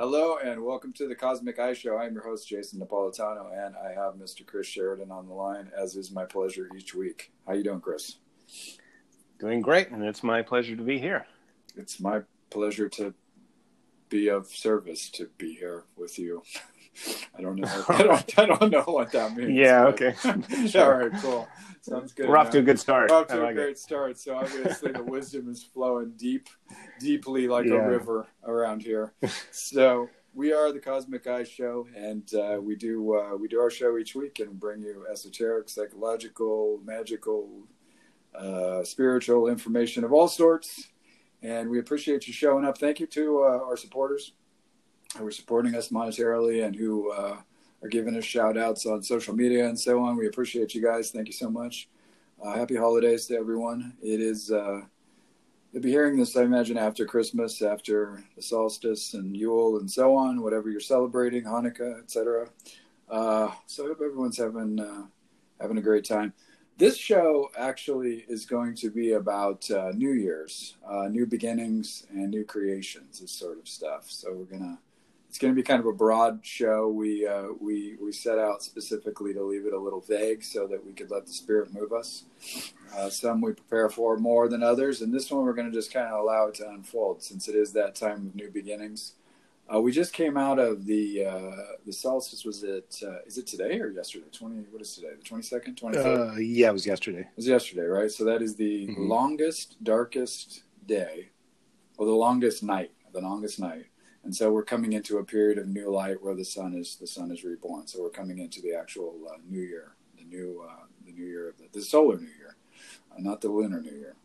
Hello and welcome to the Cosmic Eye Show. I'm your host, Jason Napolitano, and I have Mr. Chris Sheridan on the line, as is my pleasure each week. How you doing, Chris? Doing great, and it's my pleasure to be here. It's my pleasure to be of service to be here with you. I don't know. I don't know what that means. Yeah. Okay. Sure. All right. Cool. Sounds good. We're off to a good start. We're off to a great start. So obviously the wisdom is flowing deeply like a river around here. So we are the Cosmic Eye Show, and we do our show each week and bring you esoteric, psychological, magical, spiritual information of all sorts. And we appreciate you showing up. Thank you to our supporters who are supporting us monetarily and who are giving us shout outs on social media and so on. We appreciate you guys. Thank you so much. Happy holidays to everyone. It is, you'll be hearing this, I imagine, after Christmas, after the solstice and Yule and so on, whatever you're celebrating, Hanukkah, etc. So I hope everyone's having a great time. This show actually is going to be about New Year's, new beginnings and new creations, this sort of stuff. So it's going to be kind of a broad show. We set out specifically to leave it a little vague so that we could let the spirit move us. Some we prepare for more than others, and this one we're going to just kind of allow it to unfold since it is that time of new beginnings. We just came out of the solstice. Was it? Is it today or yesterday? What is today? The 22nd, 23rd? Yeah, it was yesterday. It was yesterday, right? So that is the longest, darkest day, or the longest night. And so we're coming into a period of new light where the sun is reborn. So we're coming into the actual new year, the new year of the solar new year, not the lunar new year.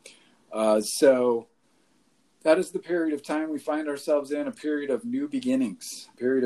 So that is the period of time we find ourselves in, a period of new beginnings.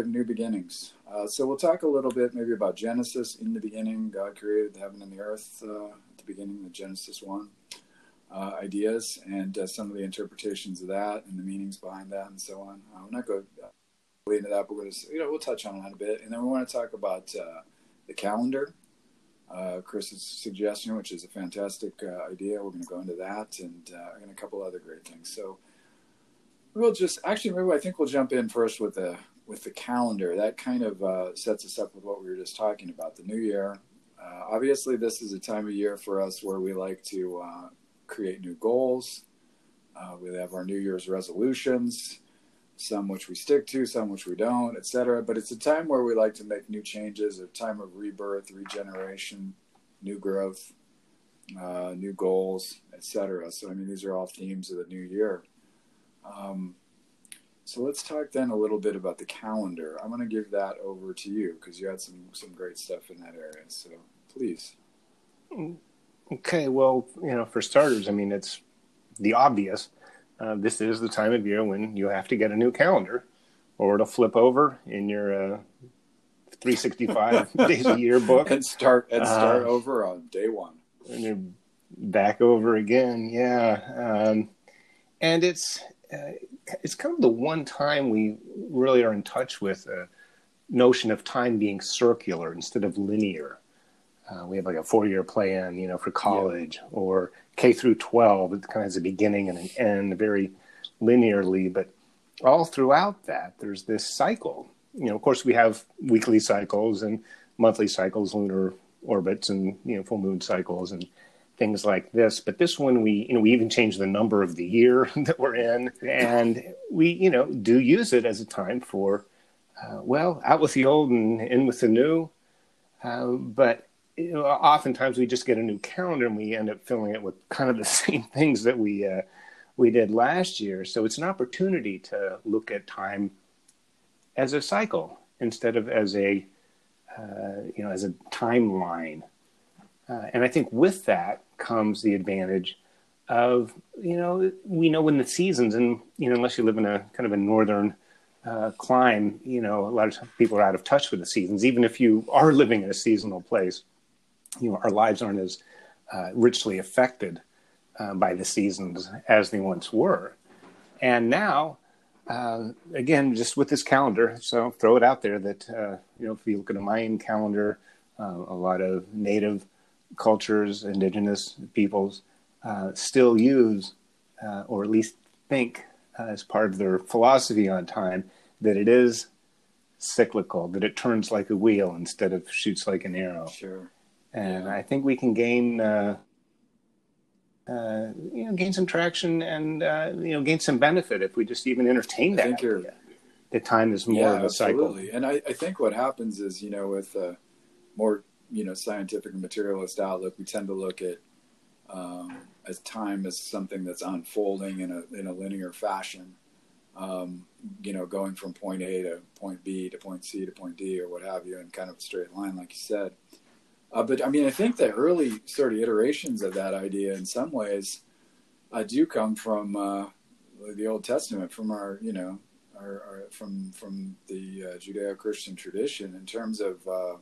So we'll talk a little bit maybe about Genesis. In the beginning, God created the heaven and the earth. At the beginning of Genesis 1. Ideas and some of the interpretations of that and the meanings behind that and so on. We're not going into that, but we'll touch on that a bit. And then we want to talk about the calendar, Chris's suggestion, which is a fantastic idea. We're going to go into that and a couple other great things. So we'll I think we'll jump in first with the calendar. That kind of sets us up with what we were just talking about, the new year. Obviously, this is a time of year for us where we like to create new goals. We have our New Year's resolutions, some which we stick to, some which we don't, etc. But it's a time where we like to make new changes, a time of rebirth, regeneration, new growth, new goals, etc. So, these are all themes of the new year. So let's talk then a little bit about the calendar. I'm going to give that over to you because you had some great stuff in that area. So please. Okay, well, for starters, it's the obvious. This is the time of year when you have to get a new calendar or it'll flip over in your 365 days a year book. And start over on day one. And you're back over again, yeah. And it's kind of the one time we really are in touch with a notion of time being circular instead of linear. We have like a 4-year plan, for college or K through 12. It kind of has a beginning and an end very linearly, but all throughout that, there's this cycle. Of course, we have weekly cycles and monthly cycles, lunar orbits and, full moon cycles and things like this. But this one, we even change the number of the year that we're in. And we, do use it as a time for, out with the old and in with the new. But oftentimes we just get a new calendar and we end up filling it with kind of the same things that we did last year. So it's an opportunity to look at time as a cycle instead of as a timeline. And I think with that comes the advantage of, we know when the seasons, and, unless you live in a kind of a northern clime, a lot of people are out of touch with the seasons. Even if you are living in a seasonal place, our lives aren't as richly affected by the seasons as they once were. And now, again, just with this calendar, so throw it out there that, if you look at a Mayan calendar, a lot of native cultures, indigenous peoples still use, or at least think as part of their philosophy on time, that it is cyclical, that it turns like a wheel instead of shoots like an arrow. Sure. And I think we can gain, gain some traction and, gain some benefit if we just even entertain that idea. That time is more of a cycle. And I think what happens is, with more, scientific and materialist outlook, we tend to look at as time as something that's unfolding in a linear fashion, going from point A to point B to point C to point D or what have you, in kind of a straight line, like you said. But I mean, I think the early sort of iterations of that idea, in some ways, do come from the Old Testament, from our from the Judeo-Christian tradition, in terms of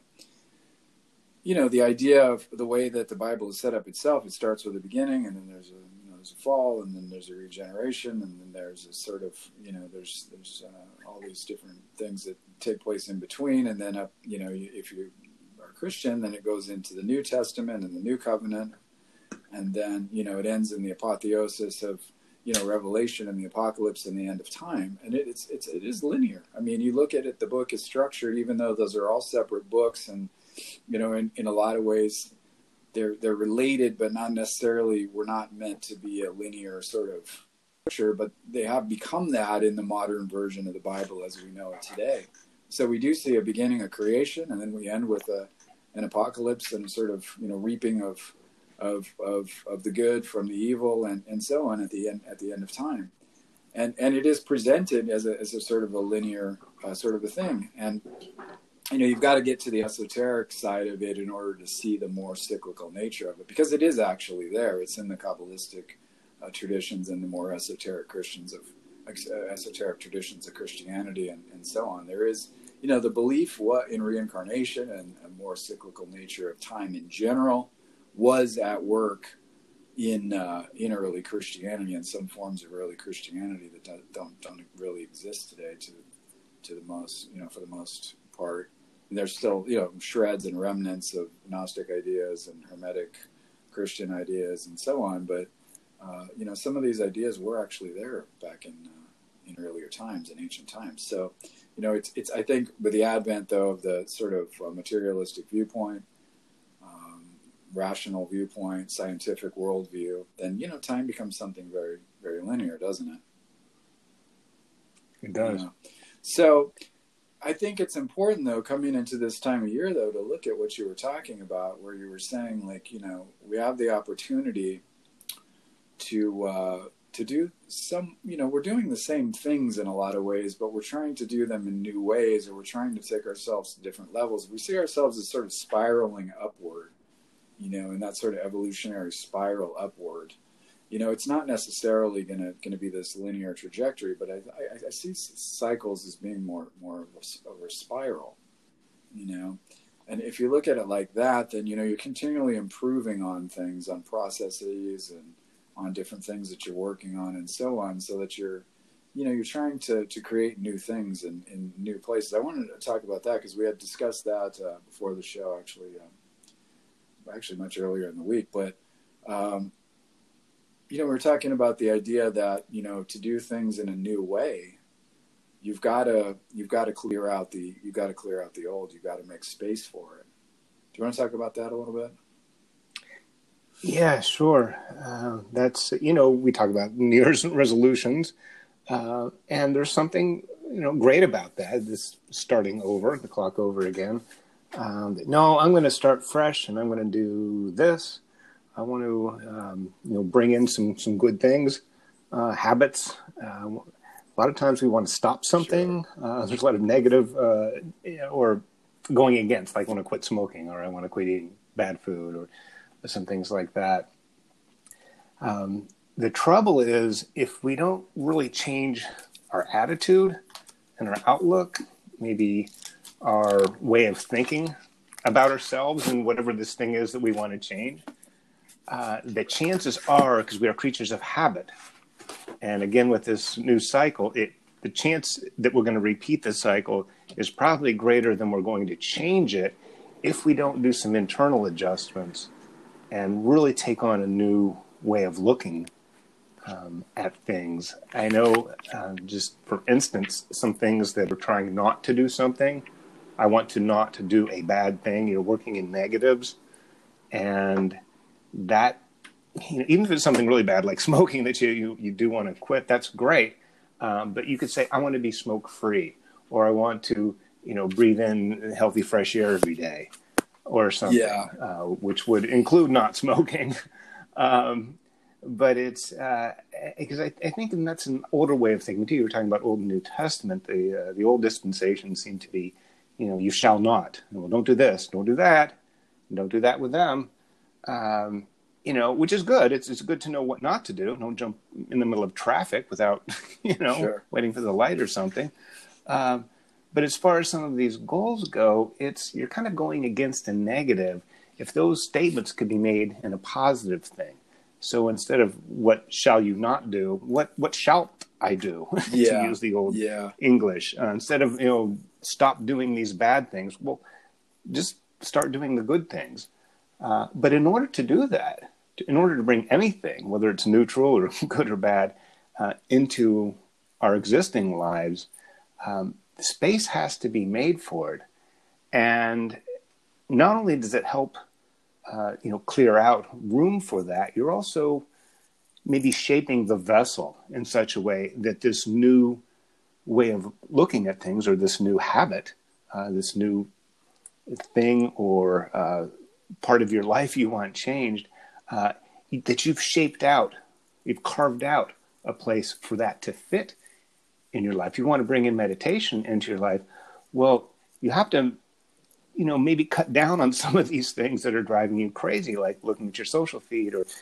the idea of the way that the Bible is set up itself. It starts with a beginning, and then there's a fall, and then there's a regeneration, and then there's a sort of there's all these different things that take place in between, and then if you are Christian, then it goes into the New Testament and the New Covenant, and then it ends in the apotheosis of Revelation and the apocalypse and the end of time. And it is linear. I mean, you look at it, the book is structured, even though those are all separate books, and in a lot of ways they're related, but not necessarily, were not meant to be a linear sort of structure, but they have become that in the modern version of the Bible as we know it today. So we do see a beginning of creation, and then we end with an apocalypse and sort of reaping of the good from the evil, and so on at the end of time, and it is presented as a sort of a linear sort of a thing. And you've got to get to the esoteric side of it in order to see the more cyclical nature of it, because it is actually there. It's in the Kabbalistic traditions and the more esoteric esoteric traditions of Christianity and so on. There is the belief in reincarnation and a more cyclical nature of time in general was at work in early Christianity, and some forms of early Christianity that don't really exist today to the most, for the most part. And there's still shreds and remnants of Gnostic ideas and Hermetic Christian ideas and so on, but some of these ideas were actually there back in earlier times, in ancient times. So it's I think with the advent though of the sort of materialistic viewpoint, rational viewpoint, scientific worldview, then time becomes something very, very linear, doesn't it? It does. So I think it's important, though, coming into this time of year, though, to look at what you were talking about, where you were saying, like, we have the opportunity to do some, we're doing the same things in a lot of ways, but we're trying to do them in new ways, or we're trying to take ourselves to different levels. We see ourselves as sort of spiraling upward, in that sort of evolutionary spiral upward. It's not necessarily going to be this linear trajectory, but I see cycles as being more of a spiral, and if you look at it like that, then, you're continually improving on things, on processes and on different things that you're working on and so on, so that you're trying to create new things in new places. I wanted to talk about that because we had discussed that before the show, actually much earlier in the week, but we're talking about the idea that to do things in a new way, you've got to clear out the old. You've got to make space for it. Do you want to talk about that a little bit? Yeah, sure. That's we talk about New Year's resolutions, and there's something great about that. This starting over, the clock over again. No, I'm going to start fresh, and I'm going to do this. I want to, bring in some good things, habits. A lot of times we want to stop something. Sure. There's a lot of negative or going against, like I want to quit smoking, or I want to quit eating bad food, or some things like that. The trouble is, if we don't really change our attitude and our outlook, maybe our way of thinking about ourselves and whatever this thing is that we want to change, the chances are, because we are creatures of habit, and again with this new cycle, the chance that we're going to repeat this cycle is probably greater than we're going to change it if we don't do some internal adjustments and really take on a new way of looking at things. I know, just for instance, some things that are trying not to do something. I want to not to do a bad thing. You're working in negatives, and that, even if it's something really bad like smoking that you do want to quit, that's great. But you could say, I want to be smoke free, or I want to breathe in healthy fresh air every day, or something, which would include not smoking. But it's because I think, and that's an older way of thinking too. You were talking about Old and New Testament. The old dispensations seem to be, you shall not. Well, don't do this, don't do that, don't do that with them. Which is good. It's good to know what not to do. Don't jump in the middle of traffic without, Sure. waiting for the light or something. But as far as some of these goals go, you're kind of going against a negative. If those statements could be made in a positive thing. So instead of what shall you not do, what shalt I do, to use the old English. Instead of, stop doing these bad things, well, just start doing the good things. But in order to do that, in order to bring anything, whether it's neutral or good or bad, into our existing lives, space has to be made for it. And not only does it help, clear out room for that, you're also maybe shaping the vessel in such a way that this new way of looking at things, or this new habit, this new thing or part of your life you want changed, that you've shaped out, you've carved out a place for that to fit in your life. You want to bring in meditation into your life. Well, you have to, maybe cut down on some of these things that are driving you crazy, like looking at your social feed or,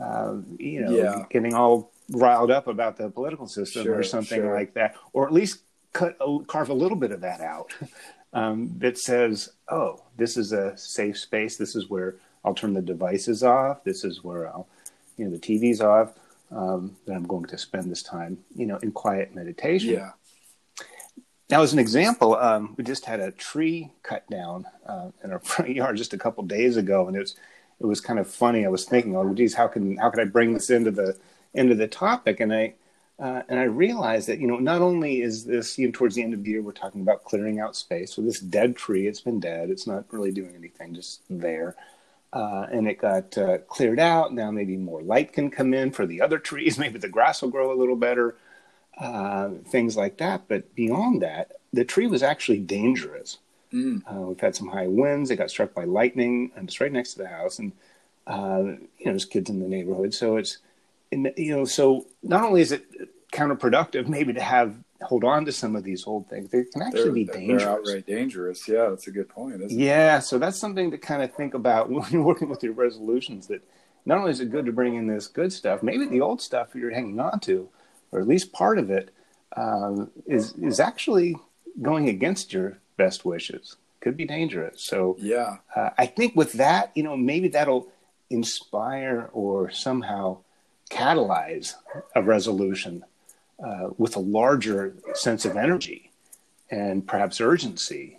getting all riled up about the political system or something like that, or at least carve a little bit of that out. That says, oh, this is a safe space. This is where I'll turn the devices off. This is where I'll, the TV's off. That I'm going to spend this time, in quiet meditation. Yeah. Now, as an example, we just had a tree cut down in our front yard just a couple days ago, and it was kind of funny. I was thinking, oh, geez, how could I bring this into the topic? And I realized that, not only is this, towards the end of the year, we're talking about clearing out space. So this dead tree, it's been dead. It's not really doing anything, just there. And it got cleared out. Now maybe more light can come in for the other trees. Maybe the grass will grow a little better, things like that. But beyond that, the tree was actually dangerous. We've had some high winds. It got struck by lightning, and it's right next to the house. And, there's kids in the neighborhood. So so not only is it counterproductive maybe to hold on to some of these old things, they can actually be dangerous. They're outright dangerous. Yeah, that's a good point, isn't it? Yeah, so that's something to kind of think about when you're working with your resolutions, that not only is it good to bring in this good stuff, maybe the old stuff you're hanging on to, or at least part of it, is actually going against your best wishes. Could be dangerous. So yeah, I think with that, maybe that'll inspire or somehow catalyze a resolution with a larger sense of energy and perhaps urgency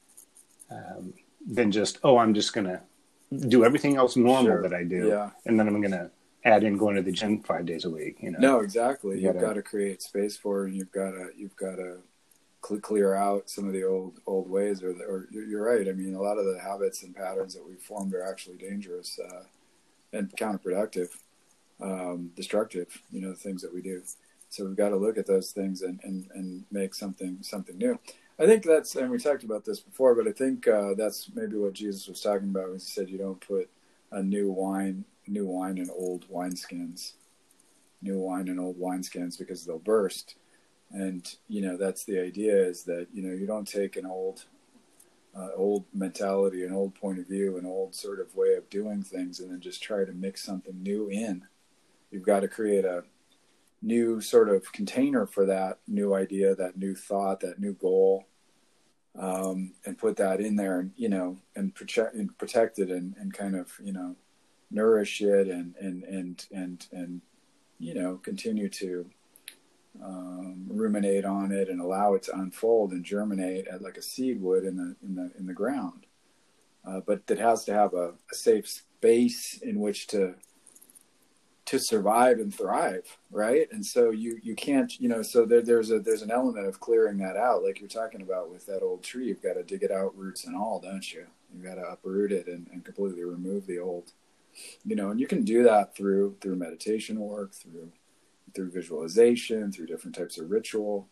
than just, I'm just going to do everything else normal that I do. And then I'm going to add in going to the gym 5 days a week. No, exactly. You've got to create space for it, and you've got to clear out some of the old ways, or you're right. I mean, a lot of the habits and patterns that we've formed are actually dangerous and counterproductive, destructive, the things that we do. So we've got to look at those things and make something new. I think that's, and we talked about this before, but I think that's maybe what Jesus was talking about when he said you don't put a new wine in old wineskins, because they'll burst. And, that's the idea, is that, you don't take an old mentality, an old point of view, an old sort of way of doing things, and then just try to mix something new in. You've got to create a new sort of container for that new idea, that new thought, that new goal, and put that in there, and, and protect it and kind of, nourish it and continue to ruminate on it and allow it to unfold and germinate like a seed would in the ground. But it has to have a safe space in which to to survive and thrive, right? And so you can't, so there's an element of clearing that out, like you're talking about with that old tree. You've got to dig it out, roots and all, don't you? You've got to uproot it and completely remove the old, and you can do that through meditation work, through visualization, through different types of ritual,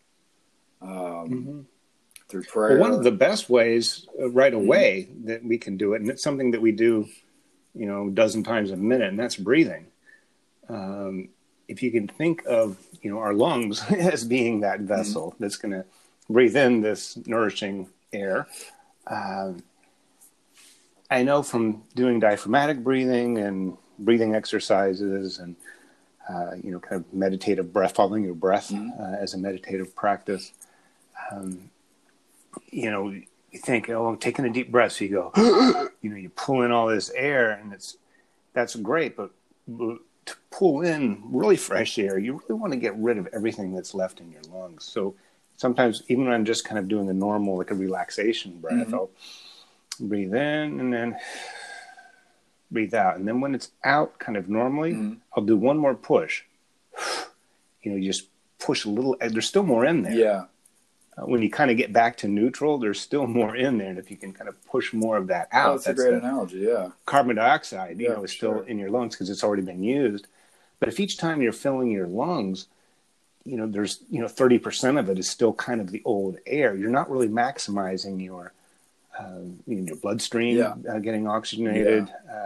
through prayer. Well, one of the best ways right away that we can do it, and it's something that we do, a dozen times a minute, and that's breathing. If you can think of, our lungs as being that vessel that's going to breathe in this nourishing air. I know from doing diaphragmatic breathing and breathing exercises and, kind of meditative breath, following your breath as a meditative practice. You think, I'm taking a deep breath. So you go, you pull in all this air, and that's great. But to pull in really fresh air, you really want to get rid of everything that's left in your lungs. So sometimes, even when I'm just kind of doing a normal, like a relaxation breath, I'll breathe in and then breathe out. And then when it's out kind of normally, I'll do one more push. You just push a little, there's still more in there. Yeah. When you kind of get back to neutral, there's still more in there. And if you can kind of push more of that out, that's a great analogy. Yeah. Carbon dioxide, is still in your lungs because it's already been used. But if each time you're filling your lungs, there's, 30% of it is still kind of the old air. You're not really maximizing your bloodstream getting oxygenated.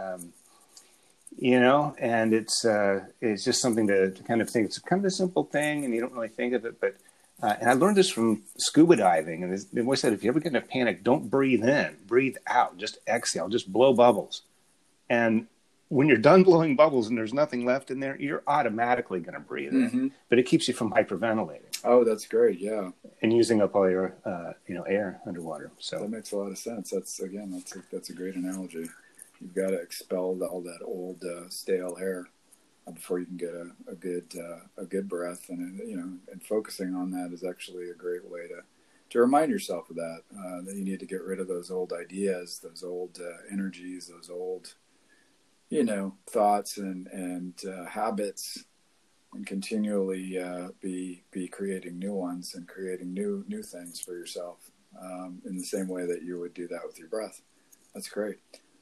And it's just something to kind of think. It's kind of a simple thing, and you don't really think of it. But and I learned this from scuba diving. And they always said, if you ever get in a panic, don't breathe in, breathe out, just exhale, just blow bubbles. And when you're done blowing bubbles and there's nothing left in there, you're automatically going to breathe in. But it keeps you from hyperventilating. Oh, that's great. Yeah. And using up all your, air underwater. So that makes a lot of sense. That's a great analogy. You've got to expel all that old stale air before you can get a good breath, and and focusing on that is actually a great way to remind yourself of that you need to get rid of those old ideas, those old energies, those old thoughts and habits, and continually be creating new ones and creating new things for yourself in the same way that you would do that with your breath. That's great.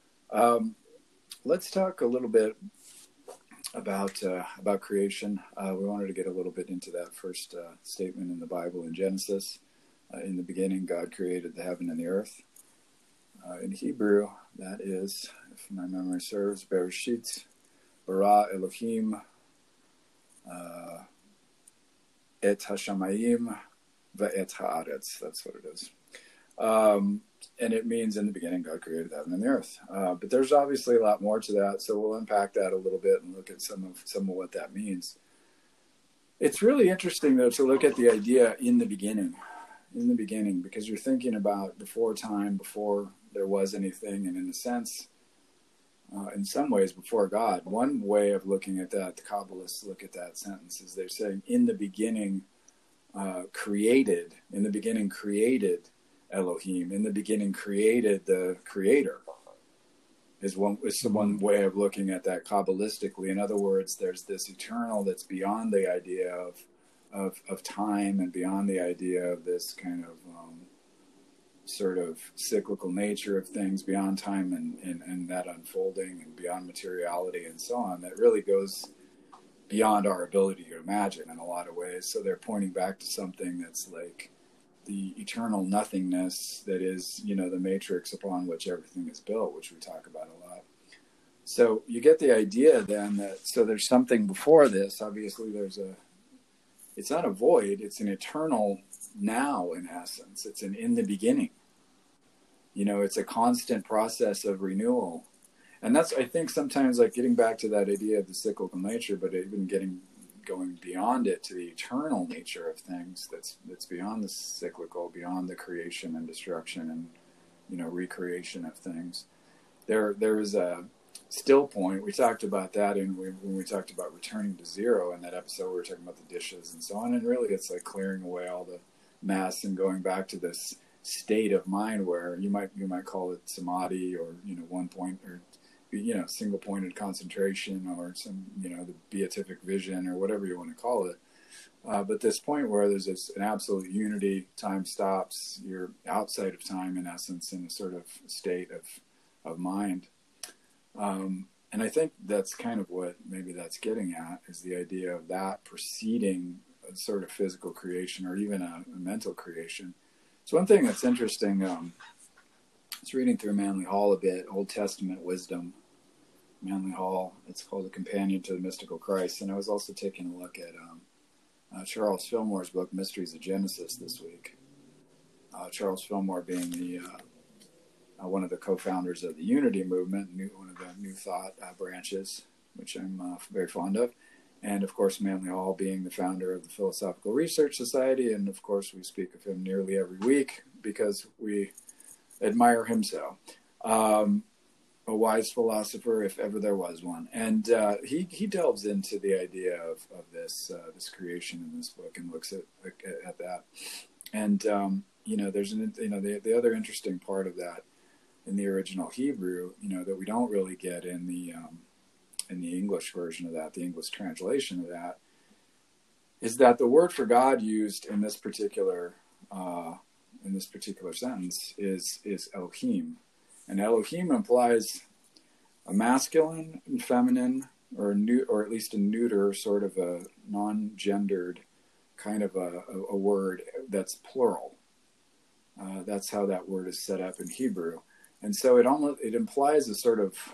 Let's talk a little bit about creation. We wanted to get a little bit into that first statement in the Bible in Genesis. In the beginning, God created the heaven and the earth. In Hebrew, that is, if my memory serves, Bereshit bara Elohim et hashamayim ve'et haaretz. That's what it is. And it means in the beginning, God created the heaven and the earth. But there's obviously a lot more to that, so we'll unpack that a little bit and look at some of what that means. It's really interesting, though, to look at the idea in the beginning, because you're thinking about before time, before there was anything, and in a sense, in some ways, before God. One way of looking at that, the Kabbalists look at that sentence, is they're saying, in the beginning created Elohim, in the beginning created the Creator, is one way of looking at that Kabbalistically. In other words, there's this eternal that's beyond the idea of time, and beyond the idea of this kind of sort of cyclical nature of things, beyond time and that unfolding, and beyond materiality and so on, that really goes beyond our ability to imagine in a lot of ways. So they're pointing back to something that's like the eternal nothingness that is, the matrix upon which everything is built, which we talk about a lot. So you get the idea then that, so there's something before this. Obviously it's not a void, it's an eternal now in essence. It's an in the beginning. It's a constant process of renewal. And that's, I think, sometimes like getting back to that idea of the cyclical nature, but even going beyond it to the eternal nature of things that's beyond the cyclical, beyond the creation and destruction and recreation of things. There is a still point. We talked about that when we talked about returning to zero in that episode. We were talking about the dishes and so on, and really it's like clearing away all the mess and going back to this state of mind where you might call it samadhi, or one point, or single pointed concentration or some, the beatific vision or whatever you want to call it. But this point where there's an absolute unity, time stops, you're outside of time in essence in a sort of state of mind. And I think that's kind of what maybe that's getting at, is the idea of that preceding a sort of physical creation or even a mental creation. So one thing that's interesting, I was reading through Manly Hall a bit, Old Testament wisdom, Manly Hall. It's called A Companion to the Mystical Christ. And I was also taking a look at Charles Fillmore's book, Mysteries of Genesis, this week. Charles Fillmore being the one of the co-founders of the Unity movement, one of the New Thought branches, which I'm very fond of. And, of course, Manly Hall being the founder of the Philosophical Research Society. And, of course, we speak of him nearly every week because we admire him so. A wise philosopher, if ever there was one. And he delves into the idea of this creation in this book and looks at that. And, there's the other interesting part of that in the original Hebrew, that we don't really get in the English version of that, the English translation of that, is that the word for God used in this particular sentence is Elohim, and Elohim implies a masculine and feminine, or at least a neuter, sort of a non-gendered kind of a word that's plural. That's how that word is set up in Hebrew. And so it implies a sort of,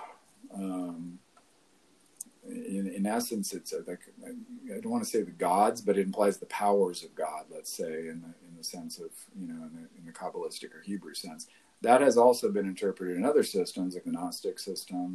in essence, it's like, I don't want to say the gods, but it implies the powers of God, let's say, in the sense of, in the Kabbalistic or Hebrew sense. That has also been interpreted in other systems, like the Gnostic system,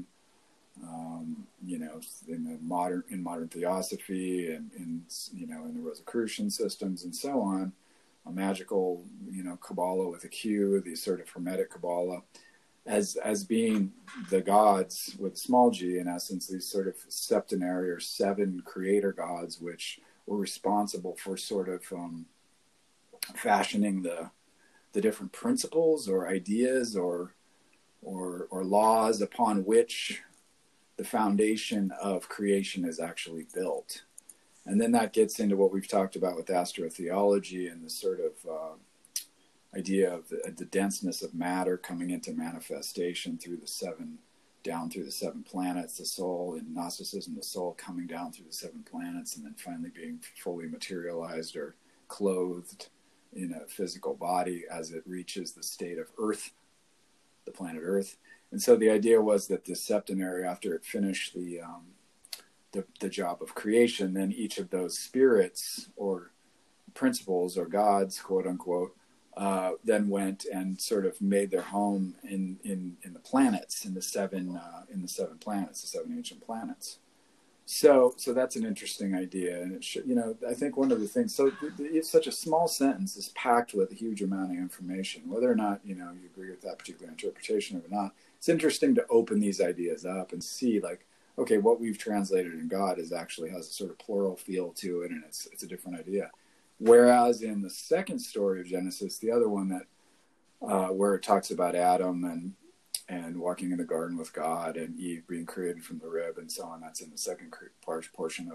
in modern theosophy, and in the Rosicrucian systems and so on, a magical, Kabbalah with a Q, the sort of Hermetic Kabbalah, as being the gods with small g, in essence, these sort of septenary or seven creator gods, which were responsible for sort of fashioning the different principles or ideas or laws upon which the foundation of creation is actually built. And then that gets into what we've talked about with astrotheology and the sort of idea of the denseness of matter coming into manifestation down through the seven planets, the soul, in Gnosticism, the soul coming down through the seven planets and then finally being fully materialized or clothed in a physical body as it reaches the state of Earth, the planet Earth. And so the idea was that the septenary, after it finished the job of creation, then each of those spirits or principles or gods, quote unquote, then went and sort of made their home in the planets, in the seven planets, the seven ancient planets. So that's an interesting idea, and it should, I think one of the things. So it's such a small sentence is packed with a huge amount of information. Whether or not you agree with that particular interpretation or not, it's interesting to open these ideas up and see, like, okay, what we've translated in God actually has a sort of plural feel to it, and it's a different idea. Whereas in the second story of Genesis, the other one that where it talks about Adam and walking in the garden with God and Eve being created from the rib and so on, that's in the second portion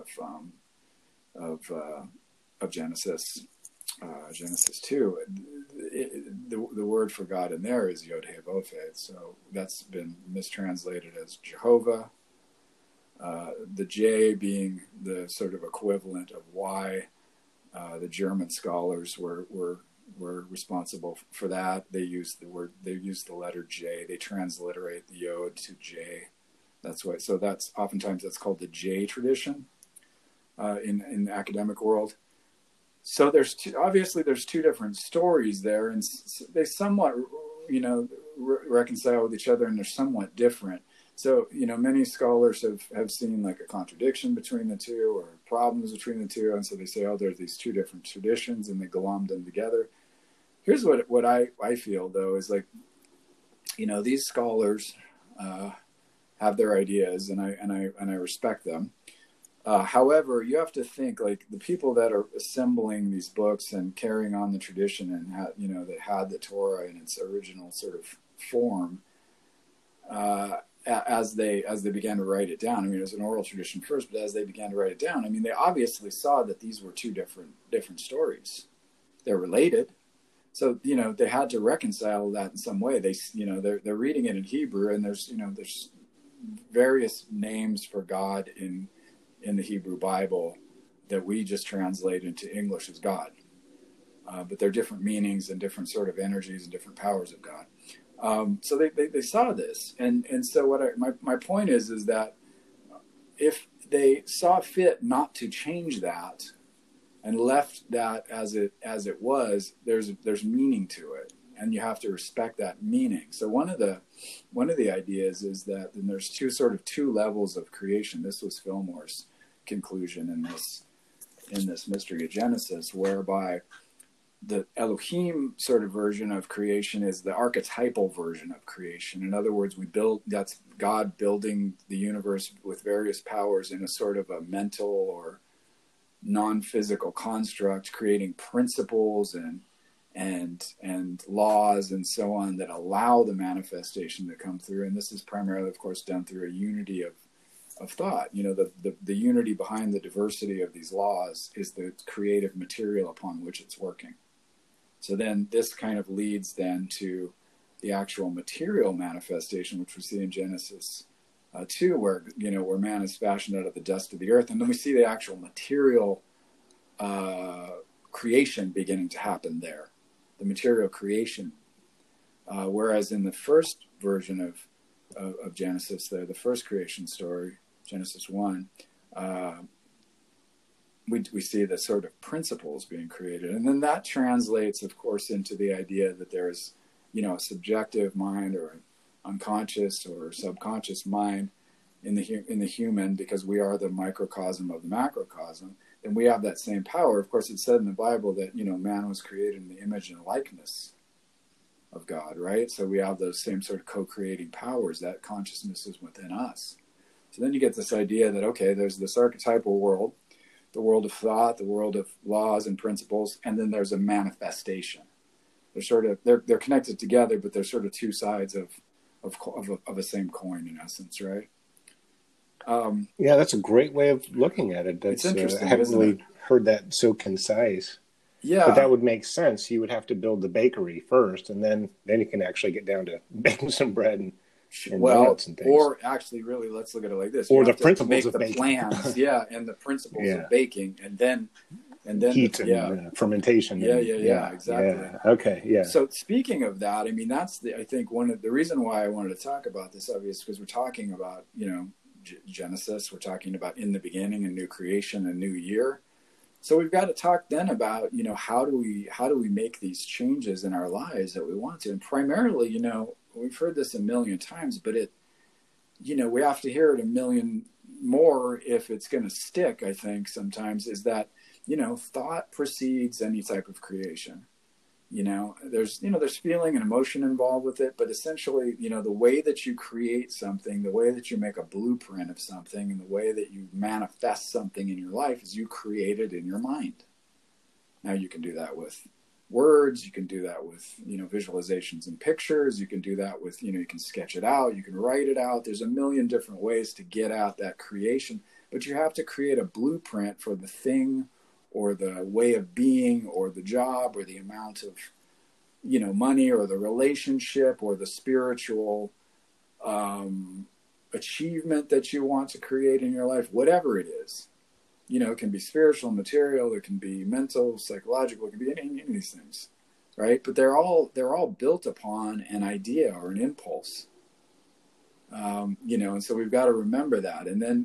of Genesis, Genesis 2. The word for God in there is Yod He Vav He, so that's been mistranslated as Jehovah. The J being the sort of equivalent of why. The German scholars were responsible for that. They used the letter J. They transliterate the Yod to J. That's why. So that's oftentimes called the J tradition in the academic world. So there's two different stories there, and they somewhat reconcile with each other, and they're somewhat different. So, many scholars have seen like a contradiction between the two or problems between the two. And so they say, there's these two different traditions, and they glom them together. Here's what I feel, though, is like, these scholars have their ideas, and I respect them. However, you have to think, like, the people that are assembling these books and carrying on the tradition and that had the Torah in its original sort of form, as they began to write it down. I mean, it was an oral tradition first, but as they began to write it down, I mean, they obviously saw that these were two different stories. They're related, so they had to reconcile that in some way. They're reading it in Hebrew, and there's various names for God in the Hebrew Bible that we just translate into English as God, but they're different meanings and different sort of energies and different powers of God. So they saw this, and so my point is that if they saw fit not to change that and left that as it was, there's meaning to it, and you have to respect that meaning. So one of the ideas is that then there's two levels of creation. This was Fillmore's conclusion in this mystery of Genesis, whereby the Elohim sort of version of creation is the archetypal version of creation. In other words, that's God building the universe with various powers in a sort of a mental or non-physical construct, creating principles and laws and so on that allow the manifestation to come through. And this is primarily, of course, done through a unity of thought. The unity behind the diversity of these laws is the creative material upon which it's working. So then this kind of leads then to the actual material manifestation, which we see in Genesis 2, where man is fashioned out of the dust of the earth. And then we see the actual material creation beginning to happen there, the material creation. Whereas in the first version of Genesis, the first creation story, Genesis 1, we see the sort of principles being created. And then that translates, of course, into the idea that there's, a subjective mind or an unconscious or subconscious mind in the human, because we are the microcosm of the macrocosm. And we have that same power. Of course, it's said in the Bible that, man was created in the image and likeness of God, right? So we have those same sort of co-creating powers. That consciousness is within us. So then you get this idea that, okay, there's this archetypal world, the world of thought, the world of laws and principles, and then there's a manifestation. They're connected together, but they're sort of two sides of a same coin in essence, right? Yeah, that's a great way of looking at it. That's it's interesting. I haven't really heard that so concise. Yeah, but that would make sense. You would have to build the bakery first, and then you can actually get down to baking some bread and donuts and things. Or actually, really, let's look at it like this: or the principles of baking, plans, and the principles of baking, and then heat and fermentation. Yeah, exactly. Yeah. Okay, yeah. So speaking of that, I mean, that's I think one of the reason why I wanted to talk about this, obviously, because we're talking about Genesis, we're talking about in the beginning, a new creation, a new year. So we've got to talk then about how do we make these changes in our lives that we want to, and primarily we've heard this a million times, but we have to hear it a million more if it's going to stick. I think sometimes is that thought precedes any type of creation. There's feeling and emotion involved with it, but essentially, the way that you create something, the way that you make a blueprint of something, and the way that you manifest something in your life is you create it in your mind. Now you can do that with words, you can do that with, visualizations and pictures, you can do that with, you can sketch it out, you can write it out. There's a million different ways to get at that creation, but you have to create a blueprint for the thing or the way of being or the job or the amount of, money or the relationship or the spiritual achievement that you want to create in your life, whatever it is. It can be spiritual, material, it can be mental, psychological, it can be any of these things, right? But they're all built upon an idea or an impulse, and so we've got to remember that. And then,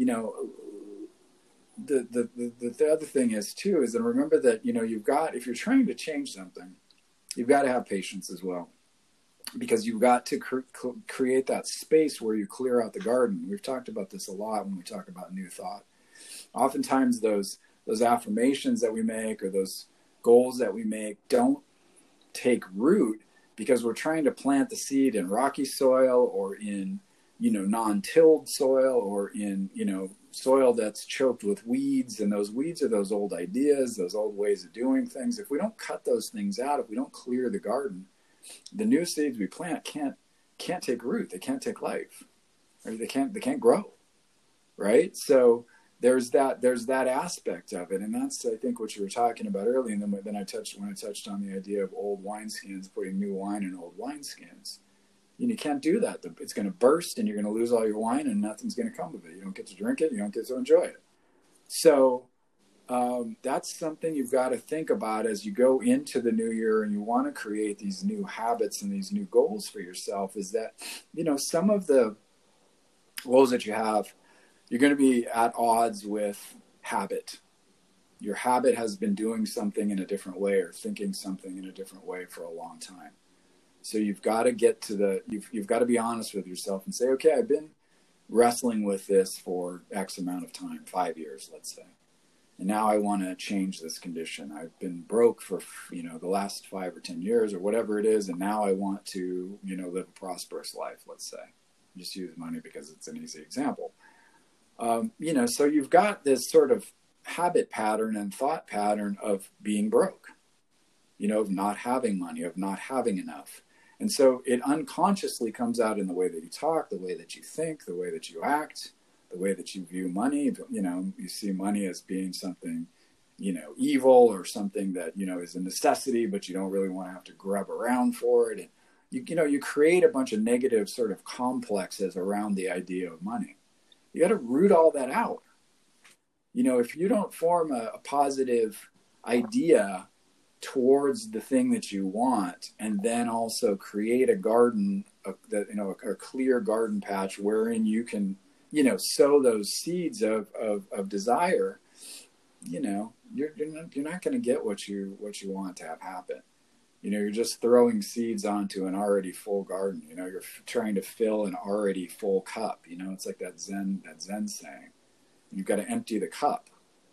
the other thing is too, is to remember that, if you're trying to change something, you've got to have patience as well, because you've got to create that space where you clear out the garden. We've talked about this a lot when we talk about new thought. Oftentimes those affirmations that we make or those goals that we make don't take root because we're trying to plant the seed in rocky soil or in, non-tilled soil or in, soil that's choked with weeds. And those weeds are those old ideas, those old ways of doing things. If we don't cut those things out, if we don't clear the garden, the new seeds we plant can't take root. They can't take life. or they can't grow, right? So there's that aspect of it, and that's, I think, what you were talking about earlier. And then when I touched on the idea of old wineskins, putting new wine in old wineskins. You can't do that. It's going to burst, and you're going to lose all your wine, and nothing's going to come of it. You don't get to drink it. You don't get to enjoy it. So that's something you've got to think about as you go into the new year and you want to create these new habits and these new goals for yourself, is that, some of the goals that you have, you're going to be at odds with habit. Your habit has been doing something in a different way or thinking something in a different way for a long time. So you've got to get to you've got to be honest with yourself and say, okay, I've been wrestling with this for X amount of time, 5 years, let's say. And now I want to change this condition. I've been broke for, the last 5 or 10 years or whatever it is. And now I want to, live a prosperous life, let's say. Just use money because it's an easy example. So you've got this sort of habit pattern and thought pattern of being broke, of not having money, of not having enough. And so it unconsciously comes out in the way that you talk, the way that you think, the way that you act, the way that you view money. You see money as being something, evil, or something that, is a necessity, but you don't really want to have to grub around for it. And you create a bunch of negative sort of complexes around the idea of money. You got to root all that out. If you don't form a positive idea towards the thing that you want, and then also create a garden, a clear garden patch wherein you can, sow those seeds of desire, you're not going to get what you want to have happen. You're just throwing seeds onto an already full garden. You're trying to fill an already full cup. It's like that Zen saying. You've got to empty the cup.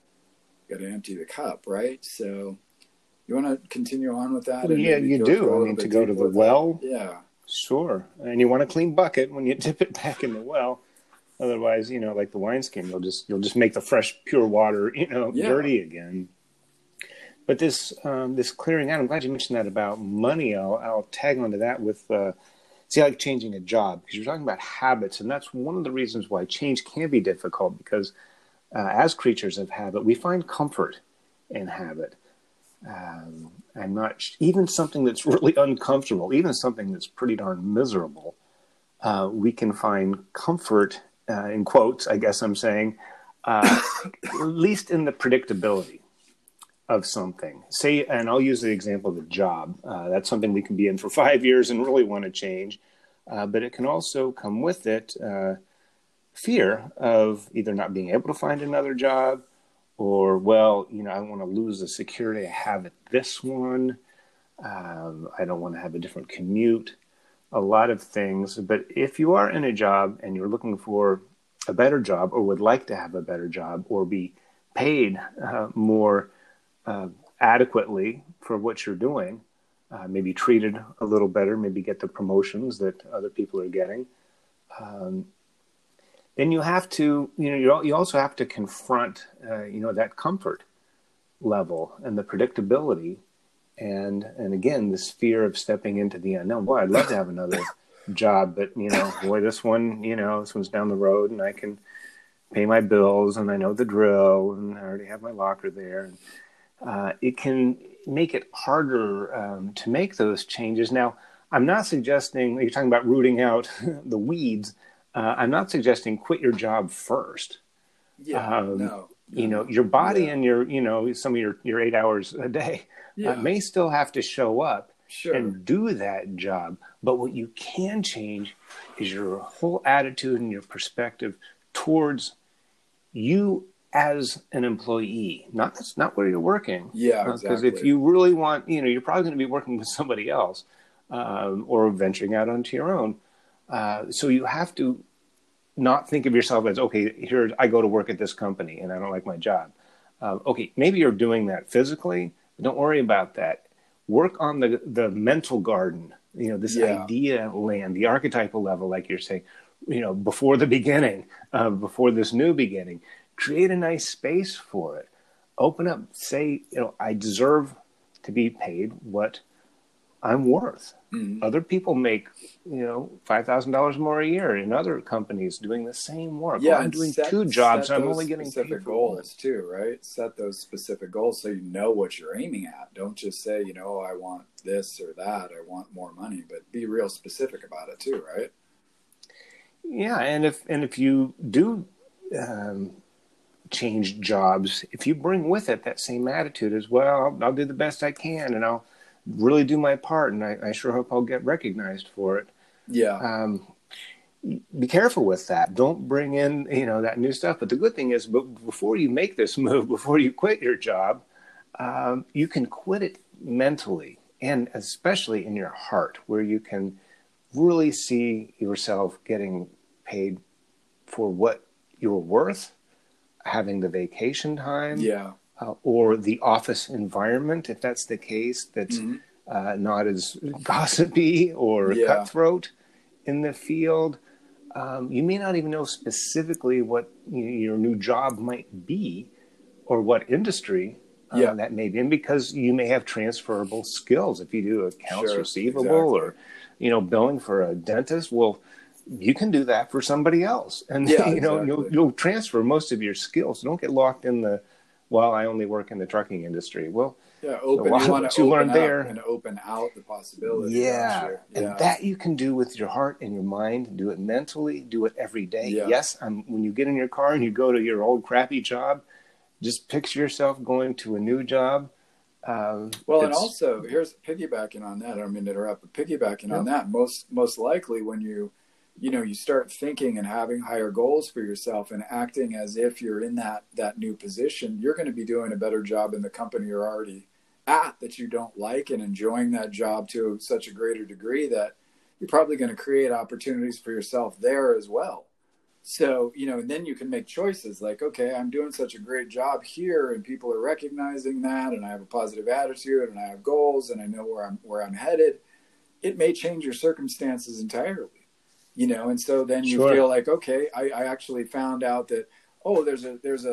Right? So you want to continue on with that? Well, yeah, you do. I mean, to go to the well. Yeah. Sure. And you want a clean bucket when you dip it back in the well. Otherwise, like the wineskin, you'll just make the fresh, pure water, dirty again. But this clearing out, I'm glad you mentioned that about money. I'll tag onto that with, I like changing a job, because you're talking about habits. And that's one of the reasons why change can be difficult, because as creatures of habit, we find comfort in habit. I'm not even something that's really uncomfortable, even something that's pretty darn miserable. We can find comfort, in quotes, I guess I'm saying, at least in the predictability of something. Say, and I'll use the example of a job. That's something we can be in for 5 years and really want to change. But it can also come with it fear of either not being able to find another job, or, I want to lose the security I have at this one. I don't want to have a different commute, a lot of things. But if you are in a job and you're looking for a better job, or would like to have a better job, or be paid more adequately for what you're doing, maybe treated a little better, maybe get the promotions that other people are getting, then you have to, you also have to confront, that comfort level and the predictability, and again, this fear of stepping into the unknown. Boy, I'd love to have another job, but this one's down the road, and I can pay my bills, and I know the drill, and I already have my locker there. And, it can make it harder to make those changes. Now, I'm not suggesting, you're talking about rooting out the weeds. I'm not suggesting quit your job first. Yeah, no. Your body and your, some of your 8 hours a day may still have to show up and do that job. But what you can change is your whole attitude and your perspective towards you as an employee. That's not where you're working. Yeah, exactly. Because if you really want, you're probably going to be working with somebody else or venturing out onto your own. So you have to not think of yourself as, okay, here I go to work at this company and I don't like my job. Okay, maybe you're doing that physically, but don't worry about that. Work on the mental garden, this idea land, the archetypal level, like you're saying, before the beginning, before this new beginning. Create a nice space for it. Open up, say, I deserve to be paid what I'm worth. Mm-hmm. Other people make, $5,000 more a year in other companies doing the same work. Yeah, Or I'm and doing set 2 jobs and I'm those only getting paid specific for one. goals too, right? Set those specific goals so you know what you're aiming at. Don't just say, oh, I want this or that, I want more money, but be real specific about it too, right? Yeah, and if you do change jobs, if you bring with it that same attitude as well, I'll do the best I can, and I'll really do my part, and I sure hope I'll get recognized for it. Yeah. Be careful with that. Don't bring in, that new stuff. But the good thing is, before you make this move, before you quit your job, you can quit it mentally and especially in your heart, where you can really see yourself getting paid for what you're worth, having the vacation time, Yeah. or the office environment, if that's the case, that's not as gossipy or cutthroat in the field. You may not even know specifically what your new job might be or what industry that may be in, because you may have transferable skills. If you do accounts receivable or, billing for a dentist, well, you can do that for somebody else. And, you'll transfer most of your skills. Don't get locked in I only work in the trucking industry. Well, you want to learn there and open out the possibility. Yeah. And that you can do with your heart and your mind. Do it mentally. Do it every day. Yeah. Yes, when you get in your car and you go to your old crappy job, just picture yourself going to a new job. And also, here's piggybacking on that. I don't mean to interrupt, but piggybacking on that, most likely when you start thinking and having higher goals for yourself and acting as if you're in that new position, you're going to be doing a better job in the company you're already at that you don't like, and enjoying that job to such a greater degree that you're probably going to create opportunities for yourself there as well. So, and then you can make choices like, okay, I'm doing such a great job here and people are recognizing that, and I have a positive attitude and I have goals and I know where I'm headed. It may change your circumstances entirely. And so then you feel like, okay, I actually found out that, there's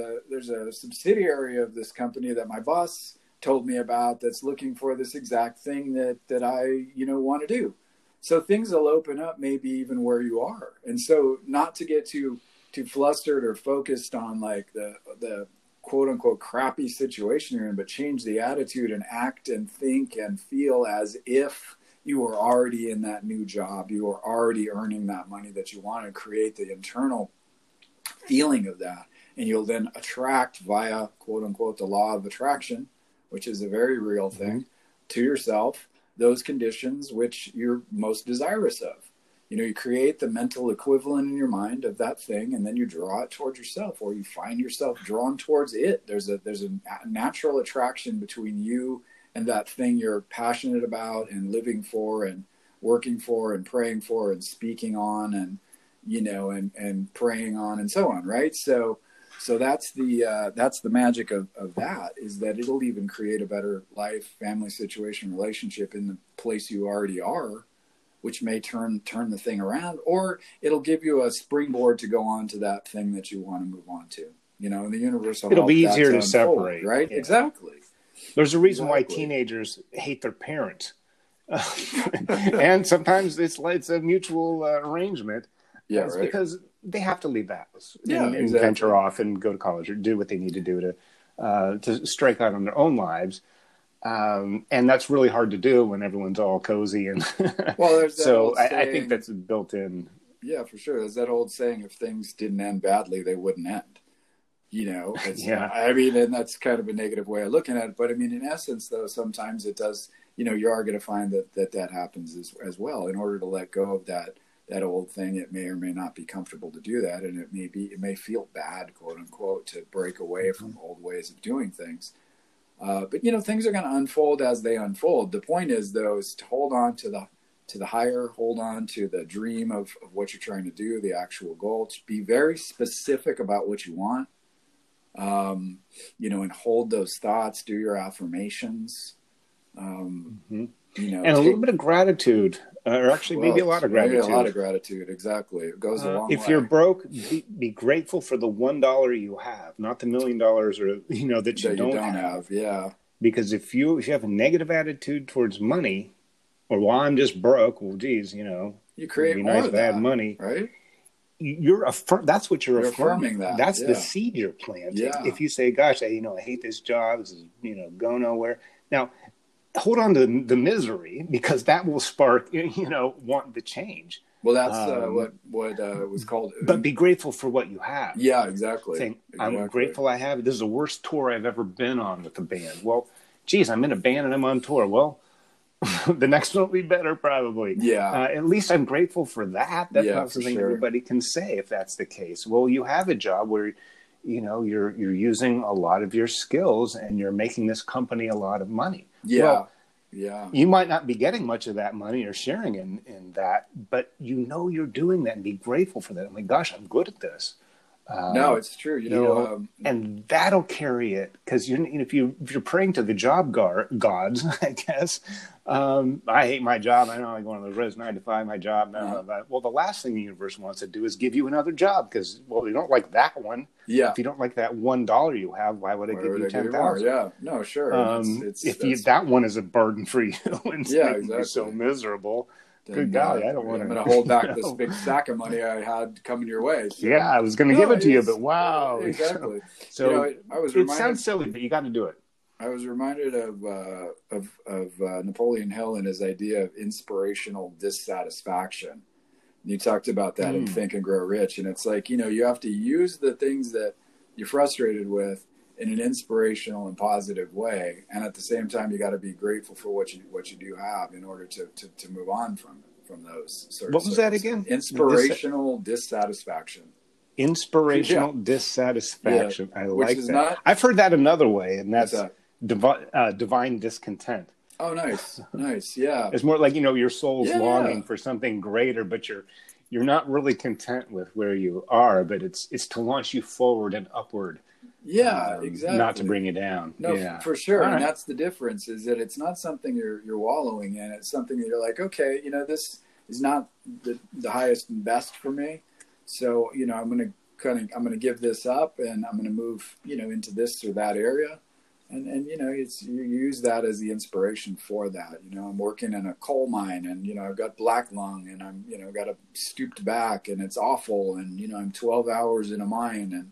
a subsidiary of this company that my boss told me about that's looking for this exact thing that I, want to do. So things will open up maybe even where you are. And so not to get too flustered or focused on like the quote unquote crappy situation you're in, but change the attitude and act and think and feel as if you are already in that new job. You are already earning that money that you want, to create the internal feeling of that. And you'll then attract via, quote unquote, the law of attraction, which is a very real thing, to yourself, those conditions which you're most desirous of. You create the mental equivalent in your mind of that thing, and then you draw it towards yourself, or you find yourself drawn towards it. There's a natural attraction between you and that thing you're passionate about and living for and working for and praying for and speaking on and, and praying on and so on. Right. So that's the magic of that, is that it'll even create a better life, family situation, relationship in the place you already are, which may turn the thing around, or it'll give you a springboard to go on to that thing that you want to move on to, and the universe will it'll be easier to unfold, separate. Right. Yeah. Exactly. There's a reason why teenagers hate their parents. And sometimes it's a mutual arrangement. Yeah, it's because they have to leave the house and venture off and go to college or do what they need to do to strike out on their own lives. And that's really hard to do when everyone's all cozy. And there's so I think that's built in. Yeah, for sure. There's that old saying, if things didn't end badly, they wouldn't end. I mean, and that's kind of a negative way of looking at it. But I mean, in essence, though, sometimes it does, you are going to find that happens as well. In order to let go of that old thing, it may or may not be comfortable to do that. And it may feel bad, quote unquote, to break away from old ways of doing things. But, things are going to unfold as they unfold. The point is, though, is to hold on to the higher, hold on to the dream of what you're trying to do, the actual goal, to be very specific about what you want. And hold those thoughts, do your affirmations, and a little bit of gratitude, or actually maybe a lot of gratitude. Maybe a lot of gratitude. Exactly. It goes a long way. If you're broke, be grateful for the $1 you have, not the $1 million or, that you don't have. Yeah. Because if you have a negative attitude towards money, Or, well, I'm just broke. Well, geez, You it'd create be more nice of if I had that, money. right? That's what you're You're affirming. affirming that. That's the Yeah. seed you're planting. Yeah. If you say, gosh, I hate this job. This is, go nowhere. Now, hold on to the misery, because that will spark, want the change. Well, that's what was called. But be grateful for what you have. Yeah, exactly. Saying, I'm Exactly. grateful I have it. This is the worst tour I've ever been on with the band. Well, geez, I'm in a band and I'm on tour. Well, the next one will be better, probably. Yeah. At least I'm grateful for that. That's not something sure. everybody can say if that's the case. Well, you have a job where, you're using a lot of your skills and you're making this company a lot of money. Yeah. Well, yeah. You might not be getting much of that money or sharing in that, but you're doing that, and be grateful for that. I'm like, gosh, I'm good at this. No, it's true. And that'll carry it, because if you're praying to the job gods, I guess. I hate my job. I know I'm going to the res 9 to 5. My job. Well, the last thing the universe wants to do is give you another job, because you don't like that one. Yeah. If you don't like that $1 you have, why would I give you 10,000? Yeah. No, sure. That one is a burden for you and making you so miserable. Good golly, I don't want to. I'm going to hold back this big stack of money I had coming your way. So. Yeah, I was going to give it to you, but wow. Exactly. So it sounds silly, but you got to do it. I was reminded of Napoleon Hill and his idea of inspirational dissatisfaction. You talked about that in Think and Grow Rich, and it's like, you have to use the things that you're frustrated with in an inspirational and positive way, and at the same time, you got to be grateful for what you do have in order to move on from those sort of. What was that again? Inspirational dissatisfaction. Inspirational dissatisfaction. Yeah. I like that. I've heard that another way, and that's divine discontent. Oh, nice. Yeah. It's more like, your soul's longing for something greater, but you're not really content with where you are, but it's to launch you forward and upward. Yeah, exactly. Not to bring you down. No, for sure. And that's the difference, is that it's not something you're wallowing in. It's something that you're like, okay, this is not the highest and best for me. So, I'm going to give this up, and I'm going to move, into this or that area. And you use that as the inspiration for that. I'm working in a coal mine, and, I've got black lung, and I'm, got a stooped back, and it's awful. And, I'm 12 hours in a mine, and,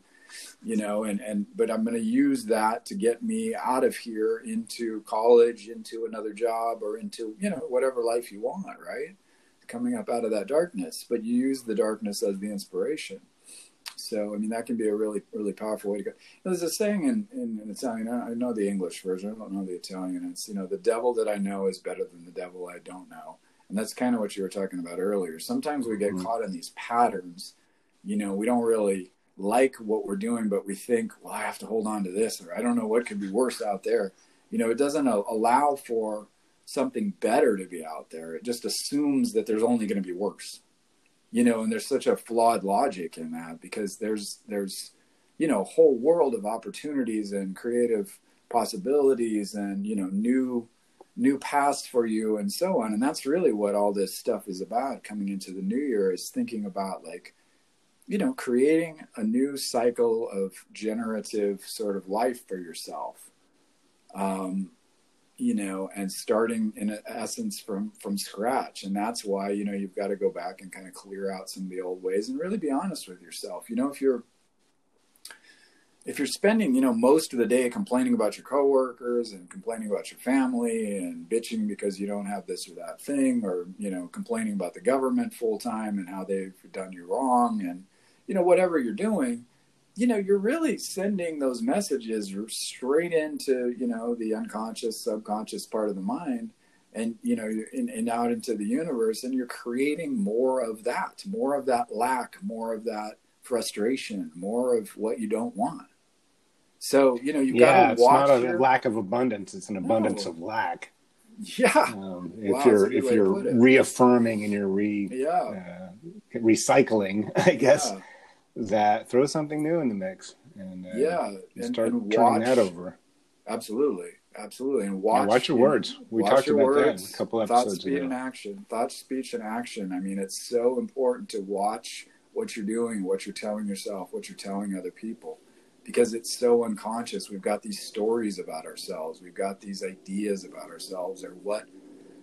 but I'm going to use that to get me out of here into college, into another job, or into, whatever life you want, right? Coming up out of that darkness, but you use the darkness as the inspiration. So, that can be a really, really powerful way to go. There's a saying in Italian, I know the English version, I don't know the Italian. It's, the devil that I know is better than the devil I don't know. And that's kind of what you were talking about earlier. Sometimes we get caught in these patterns. We don't really like what we're doing, but we think, well, I have to hold on to this, or I don't know what could be worse out there. It doesn't allow for something better to be out there. It just assumes that there's only going to be worse. And there's such a flawed logic in that, because there's a whole world of opportunities and creative possibilities and, new paths for you and so on. And that's really what all this stuff is about coming into the new year, is thinking about, like, creating a new cycle of generative sort of life for yourself. And starting in essence from scratch. And that's why, you've got to go back and kind of clear out some of the old ways and really be honest with yourself. If you're spending, most of the day complaining about your coworkers and complaining about your family and bitching because you don't have this or that thing, or, complaining about the government full time and how they've done you wrong, and, whatever you're doing, you're really sending those messages straight into, the unconscious, subconscious part of the mind, and, and out into the universe. And you're creating more of that lack, more of that frustration, more of what you don't want. So, you've got to watch. It's not a lack of abundance. It's an abundance of lack. Yeah. If you're reaffirming and you're recycling, I guess. Yeah. That throw something new in the mix and start turning that over. Absolutely, and watch your words. We talked about that in a couple episodes ago. Thought, speech, and action. It's so important to watch what you're doing, what you're telling yourself, what you're telling other people, because it's so unconscious. We've got these stories about ourselves. We've got these ideas about ourselves, or what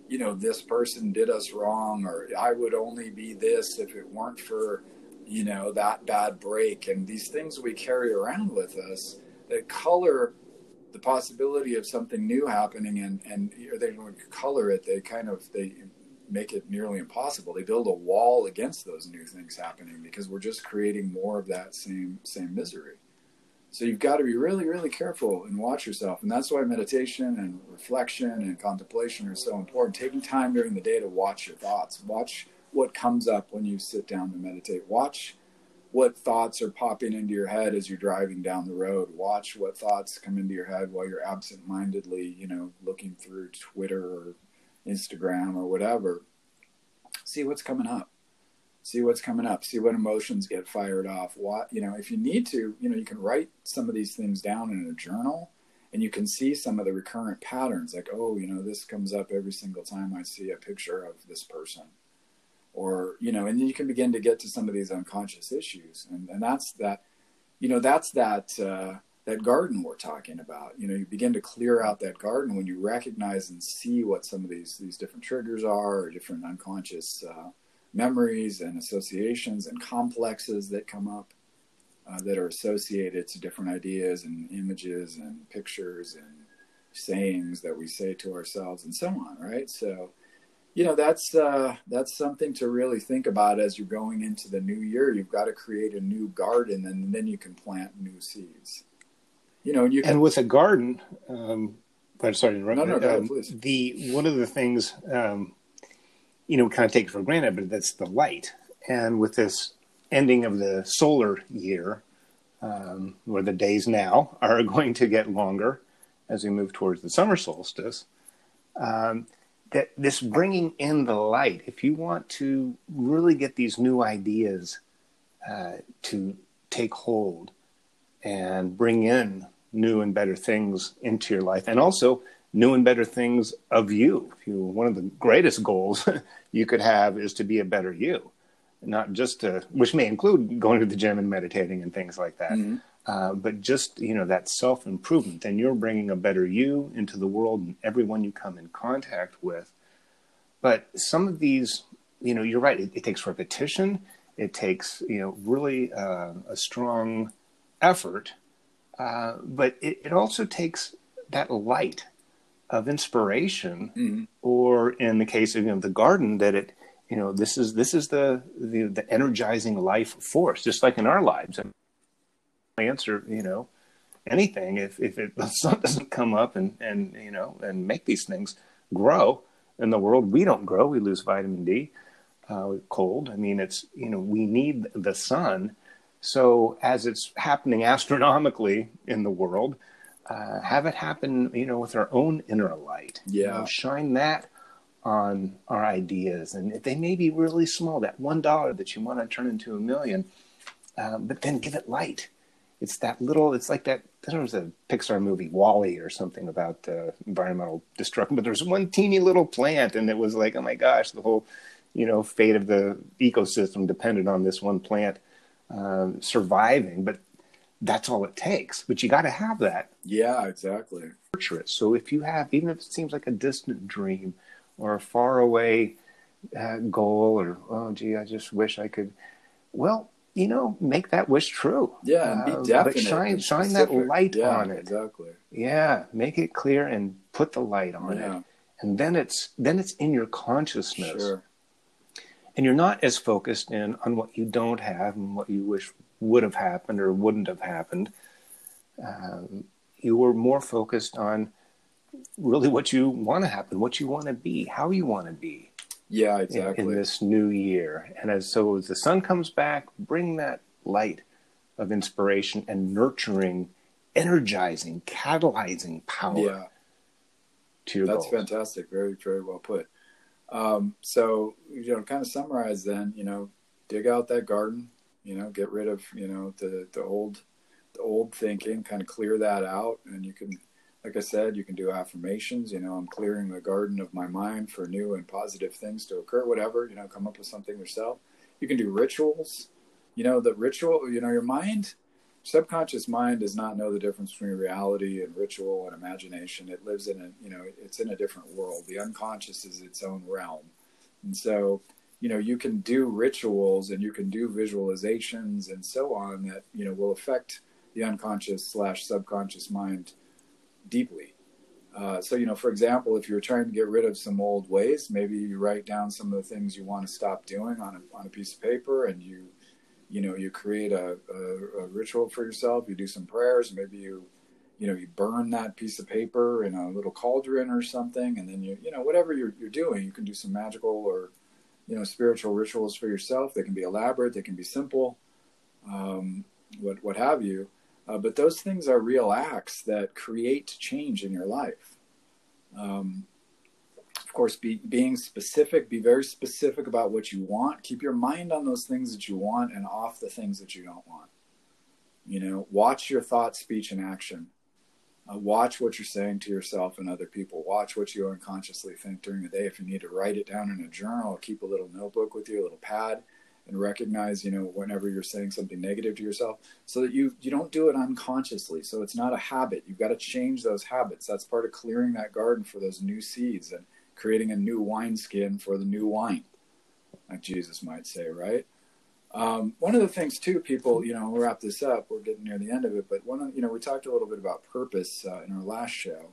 this person did us wrong, or I would only be this if it weren't for, that bad break. And these things we carry around with us that color the possibility of something new happening, and they don't color it. They make it nearly impossible. They build a wall against those new things happening because we're just creating more of that same misery. So you've got to be really, really careful and watch yourself. And that's why meditation and reflection and contemplation are so important. Taking time during the day to watch your thoughts. Watch what comes up when you sit down to meditate. Watch what thoughts are popping into your head as you're driving down the road. Watch what thoughts come into your head while you're absent-mindedly, looking through Twitter or Instagram or whatever. See what's coming up. See what's coming up. See what emotions get fired off. If you need to, you can write some of these things down in a journal, and you can see some of the recurrent patterns. Like, this comes up every single time I see a picture of this person, or and then you can begin to get to some of these unconscious issues, and that's that. That garden we're talking about. You begin to clear out that garden when you recognize and see what some of these different triggers are, or different unconscious memories and associations and complexes that come up that are associated to different ideas and images and pictures and sayings that we say to ourselves and so on, right? So, that's something to really think about as you're going into the new year. You've got to create a new garden, and then you can plant new seeds. And with a garden, I'm sorry to interrupt. No, go ahead, please. One of the things, we kind of take it for granted, but that's the light. And with this ending of the solar year, where the days now are going to get longer as we move towards the summer solstice, that this bringing in the light, if you want to really get these new ideas to take hold and bring in new and better things into your life, and also new and better things of you. One of the greatest goals you could have is to be a better you, not just which may include going to the gym and meditating and things like that, but just that self-improvement. Then you're bringing a better you into the world and everyone you come in contact with. But some of these, you're right. It takes repetition. It takes really a strong effort, but it also takes that light of inspiration, or in the case of the garden, that this is the energizing life force, just like in our lives. And answer anything if the sun doesn't come up and make these things grow in the world. We don't grow. We lose vitamin D, cold. I mean, it's we need the sun. So as it's happening astronomically in the world, have it happen, with our own inner light. Yeah. Shine that on our ideas. And they may be really small, that $1 that you want to turn into $1 million, but then give it light. It's like that, there was a Pixar movie, WALL-E or something about environmental destruction, but there's one teeny little plant, and it was like, oh my gosh, the whole, fate of the ecosystem depended on this one plant surviving. But that's all it takes. But you got to have that. Yeah, exactly. So if you have, even if it seems like a distant dream or a far away goal, or, oh, gee, I just wish I could, well, make that wish true. Yeah, and be definite. But shine that light on it. Exactly. Yeah, make it clear and put the light on it. And then it's in your consciousness. Sure. And you're not as focused in on what you don't have and what you wish would have happened or wouldn't have happened. You were more focused on really what you want to happen, what you want to be, how you want to be. Yeah, exactly. In this new year. And as the sun comes back, bring that light of inspiration and nurturing, energizing, catalyzing power to your goals. That's fantastic. Very, very well put. So, kind of summarize then, dig out that garden, get rid of, the old thinking, kind of clear that out. And you can, like I said, you can do affirmations. I'm clearing the garden of my mind for new and positive things to occur, whatever, come up with something yourself. You can do rituals. The ritual, your mind subconscious mind does not know the difference between reality and ritual and imagination. It lives in it's in a different world. The unconscious is its own realm. And so, you can do rituals and you can do visualizations and so on that, will affect the unconscious / subconscious mind deeply. So, for example, if you're trying to get rid of some old ways, maybe you write down some of the things you want to stop doing on a piece of paper, and you create a ritual for yourself. You do some prayers. Maybe you burn that piece of paper in a little cauldron or something, and then whatever you're doing, you can do some magical or spiritual rituals for yourself. They can be elaborate. They can be simple, what have you. But those things are real acts that create change in your life. Of course, being specific, be very specific about what you want. Keep your mind on those things that you want and off the things that you don't want. Watch your thought, speech, and action. Watch what you're saying to yourself and other people. Watch what you unconsciously think during the day. If you need to write it down in a journal, keep a little notebook with you, a little pad, and recognize, whenever you're saying something negative to yourself, so that you don't do it unconsciously. So it's not a habit. You've got to change those habits. That's part of clearing that garden for those new seeds and creating a new wineskin for the new wine, like Jesus might say, right? One of the things too, people, we'll wrap this up. We're getting near the end of it, but we talked a little bit about purpose in our last show.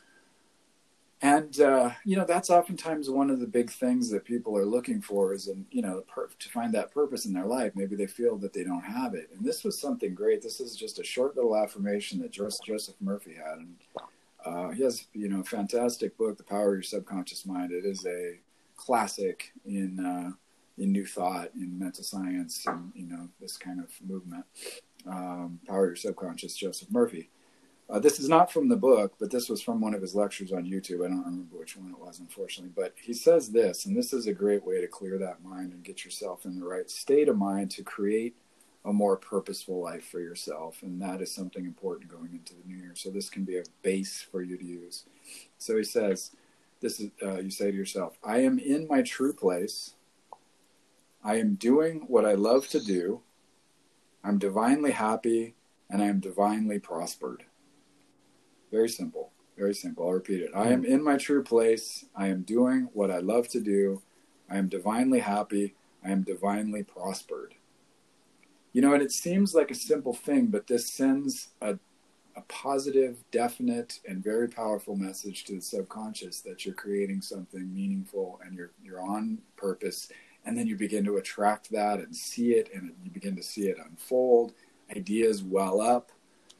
And, that's oftentimes one of the big things that people are looking for is, to find that purpose in their life. Maybe they feel that they don't have it. And this was something great. This is just a short little affirmation that Joseph Murphy had. And he has, a fantastic book, The Power of Your Subconscious Mind. It is a classic in New Thought, in mental science, and, this kind of movement. Power of Your Subconscious, Joseph Murphy. This is not from the book, but this was from one of his lectures on YouTube. I don't remember which one it was, unfortunately. But he says this, and this is a great way to clear that mind and get yourself in the right state of mind to create a more purposeful life for yourself. And that is something important going into the new year. So this can be a base for you to use. So he says, this is you say to yourself, I am in my true place. I am doing what I love to do. I'm divinely happy, and I am divinely prospered. Very simple. Very simple. I'll repeat it. I am in my true place. I am doing what I love to do. I am divinely happy. I am divinely prospered. And it seems like a simple thing, but this sends a positive, definite, and very powerful message to the subconscious that you're creating something meaningful and you're on purpose. And then you begin to attract that and see it, and you begin to see it unfold. Ideas well up.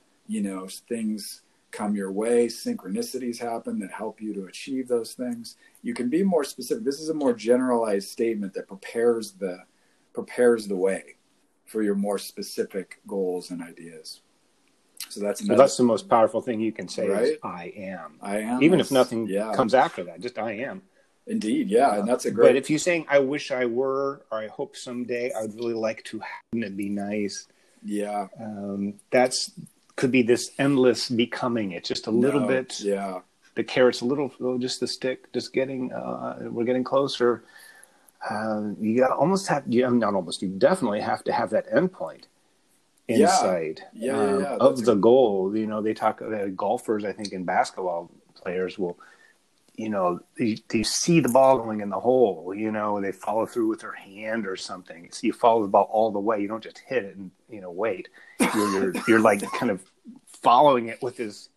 Things come your way, synchronicities happen that help you to achieve those things. You can be more specific. This is a more generalized statement that prepares the way for your more specific goals and ideas. So that's the most powerful thing you can say, right? Is I am. I am. Even if nothing comes after that, just I am. Indeed, yeah, and that's a great. But if you're saying I wish I were, or I hope someday, I would really like to, wouldn't it be nice? Yeah. That's could be this endless becoming. It's just a little bit. Yeah. The carrot's a little, just the stick, just getting, we're getting closer. You got almost have, not almost, you definitely have to have that endpoint inside of the goal. They talk, golfers, I think, and basketball players will, they see the ball going in the hole, they follow through with their hand or something. So you follow the ball all the way. You don't just hit it and, wait. You're like kind of following it with this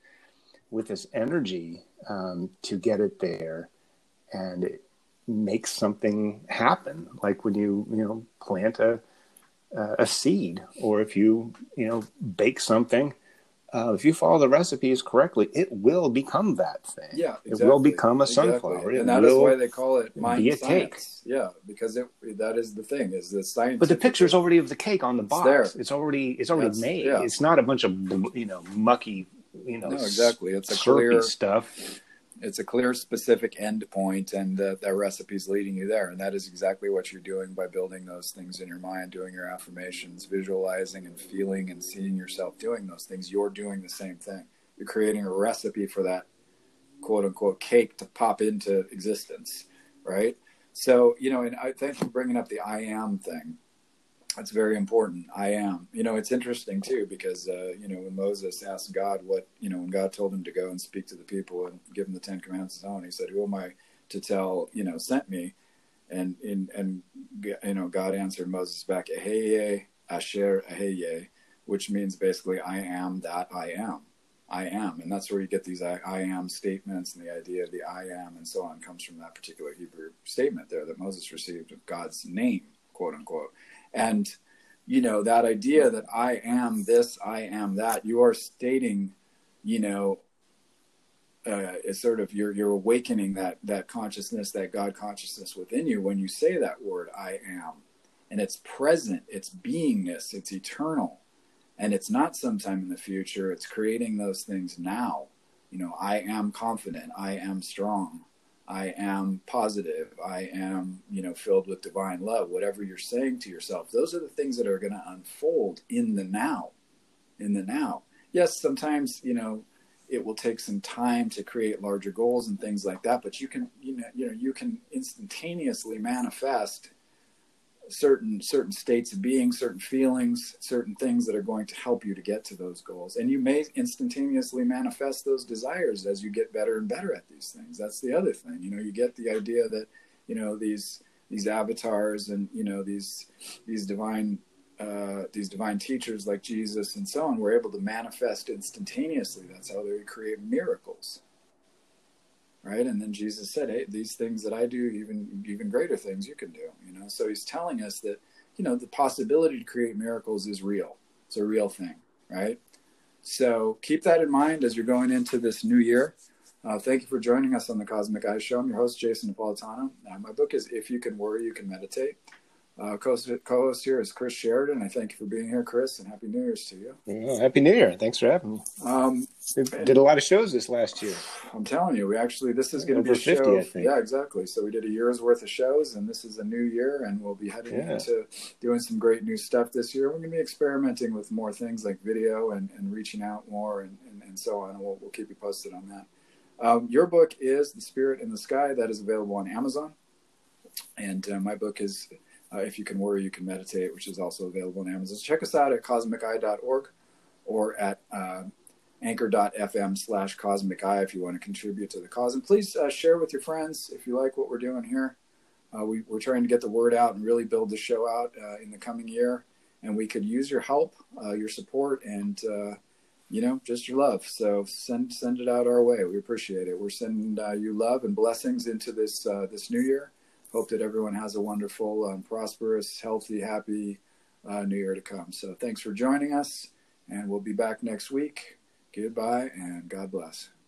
energy to get it there, and it makes something happen. Like when you plant a seed, or if you bake something. If you follow the recipes correctly, it will become that thing. Yeah, exactly. It will become a sunflower. And that is why they call it mind be a science. Cake. Yeah, because that is the thing, is the science. But the picture's already of the cake on the box. It's already made. Yeah. It's not a bunch of mucky, no, exactly. It's a clear stuff. It's a clear, specific end point, and that recipe is leading you there. And that is exactly what you're doing by building those things in your mind, doing your affirmations, visualizing and feeling and seeing yourself doing those things. You're doing the same thing. You're creating a recipe for that quote unquote cake to pop into existence, right? So, and I thank you for bringing up the I am thing. That's very important. I am. It's interesting too because when Moses asked God when God told him to go and speak to the people and give them the Ten Commandments and he said, "Who am I to tell sent me?" And God answered Moses back, "Eheye Asher Eheye," which means basically, "I am that I am." I am, and that's where you get these I am statements, and the idea of the I am and so on comes from that particular Hebrew statement there that Moses received of God's name, quote unquote. And that idea that I am this, I am that, you are stating, it's sort of you're awakening that consciousness, that God consciousness within you when you say that word I am, and it's present, it's beingness, it's eternal. And it's not sometime in the future. It's creating those things now. I am confident. I am strong. I am positive. I am, filled with divine love. Whatever you're saying to yourself, those are the things that are going to unfold in the now. In the now. Yes, sometimes, it will take some time to create larger goals and things like that. But you can, you can instantaneously manifest certain states of being, certain feelings, certain things that are going to help you to get to those goals. And you may instantaneously manifest those desires as you get better and better at these things. That's the other thing. You get the idea that, these avatars and, these divine teachers like Jesus and so on were able to manifest instantaneously. That's how they create miracles. Right. And then Jesus said, "Hey, these things that I do, even greater things you can do." So he's telling us that, the possibility to create miracles is real. It's a real thing. Right. So keep that in mind as you're going into this new year. Thank you for joining us on the Cosmic Eye Show. I'm your host, Jason Napolitano. My book is If You Can Worry, You Can Meditate. Co-host here is Chris Sheridan. I thank you for being here, Chris, and Happy New Year's to you. Yeah, Happy New Year. Thanks for having me. We did a lot of shows this last year. I'm telling you, this is going to be a 50, show. I think. Yeah, exactly. So we did a year's worth of shows, and this is a new year, and we'll be heading into doing some great new stuff this year. We're going to be experimenting with more things like video and reaching out more and so on, and we'll keep you posted on that. Your book is The Spirit in the Sky. That is available on Amazon. And my book is If You Can Worry, You Can Meditate, which is also available on Amazon. So check us out at cosmiceye.org or at anchor.fm/cosmic eye if you want to contribute to the cause. And please share with your friends if you like what we're doing here. We're trying to get the word out and really build the show out in the coming year. And we could use your help, your support, and just your love. So send it out our way. We appreciate it. We're sending you love and blessings into this new year. Hope that everyone has a wonderful, prosperous, healthy, happy new year to come. So thanks for joining us, and we'll be back next week. Goodbye, and God bless.